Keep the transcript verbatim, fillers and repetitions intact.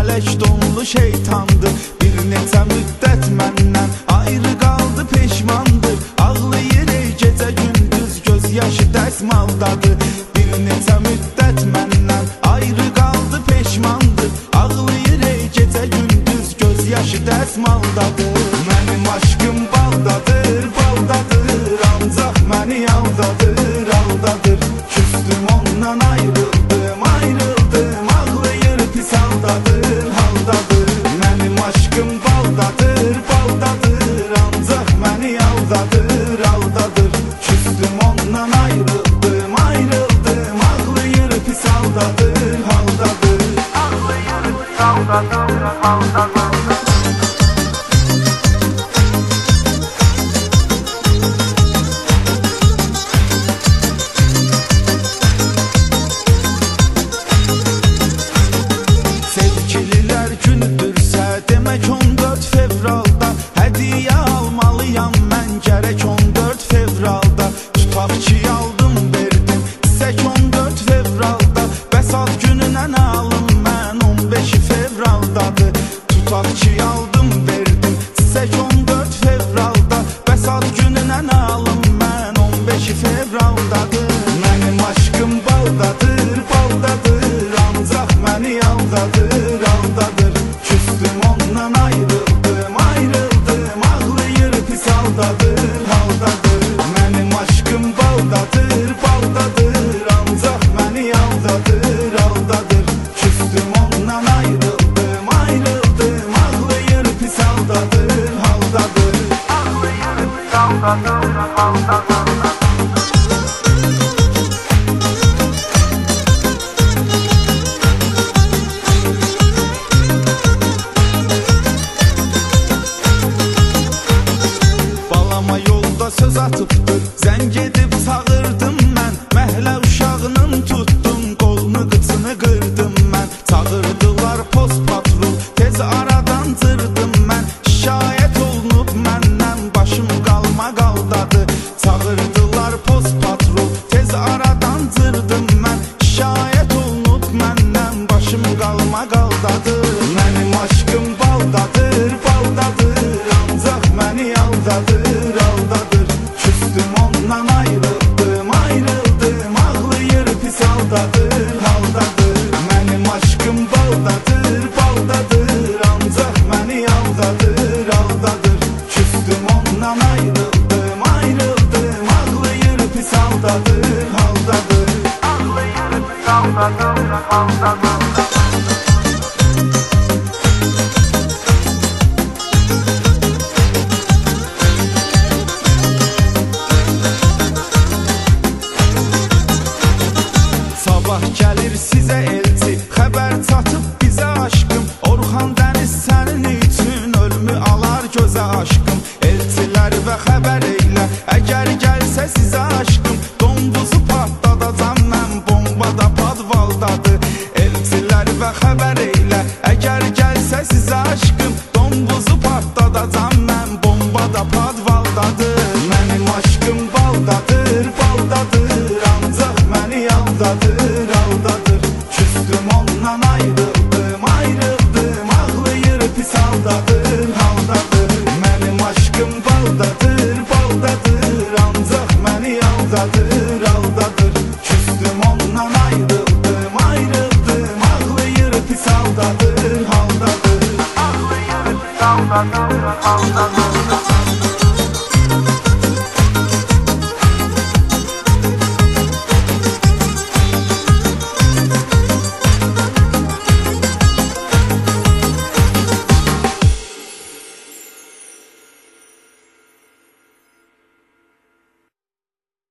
mələk donlu şeytandır. Bir neçə müddət məndən ayrı qaldı, peşmandır. Ağlayır ey gecə gündüz, göz yaşı dəsmaldadır. Bir neçə müddət məndən ayrı qaldı, peşmandır. Ağlayır ey gecə gündüz, göz yaşı dəsmaldadır. Mənim aşkım baldadır, baldadır, ancaq məni aldadır, aldadır. Küstüm ondan ayrıldım, ayrıldım, ağlayır pis haldadır, haldadır. Mənim aşkım baldadır, baldadır, ancaq məni aldadır, aldadır. Küstüm ondan ayrıldım, ayrıldım, ağlayır pis haldadır, haldadır. Ağlayır pis haldadır, haldadır. Sevgililər günüdürsə, demək on dörd fevralda hədiyyə almalıyam mən gərək on dörd fevralda. Tutaq ki aldım verdim çiçək on dörd fevralda, bəs ad gününə nə alım mən on beş fevraldadır. Tutaq ki aldım verdim çiçək on dörd fevralda, bəs ad gününə nə alım mən on beş fevraldadır. Mənim aşkım baldadır, baldadır, ancaq məni aldadır, aldadır. Küstüm ondan ayrıldım, ayrıldım, ağlayır pis haldadır, haldadır. Mənim aşkım baldadır, baldadır, ancaq məni aldadır, aldadır. Küstüm ondan ayrıldım, ayrıldım, ağlayır pis haldadır, haldadır. Ağlayır pis haldadır, haldadır. Söz atıbdır, zəng edib çağırdım mən. Məhlə uşağının tutdum, qolunu qıçını qırdım mən. Çağırdılar post patrol, tez aradan cırdım mən. Şikayət olunub məndən, başım qalma qaldadı. Çağırdılar post patrol, tez aradan cırdım mən. Şikayət olunub məndən, başım qalma qaldadı. Mənim aşkım baldadır, baldadır, ancaq məni aldadır, aldadır. Küstüm ondan ayrıldım, ayrıldım, ağlayır pis haldadır, haldadır. Mənim aşkım baldadır, baldadır, ancaq məni aldadır, aldadır. Küstüm ondan ayrıldım, ayrıldım, ağlayır pis haldadır, haldadır. Ağlayır pis haldadır, haldadır. Sabah gəlir sizə elçi, xəbər çatıb bizə aşkım. Orxan dəniz sənin üçün ölümü alar gözə aşkım. Elçilər və xəbər eylə, əgər gəlsə sizə aşkım. Donduzu partladacam mən, bomba da padvaldadır. Elçilər və xəbər eylə, əgər gəlsə sizə aşkım. Donduzu partladacam mən, bomba da padvaldadır. Mənim aşkım baldadır, baldadır, ancaq məni aldadır, aldadır. Küstüm ondan ayrıldım, ayrıldım, ağlayır pis haldadır, haldadır. Mənim aşkım baldadır, baldadır, ancaq məni aldadır, aldadır. Küstüm ondan ayrıldım, ayrıldım, ağlayır pis haldadır, haldadır. Ağlayır pis haldadır, haldadır.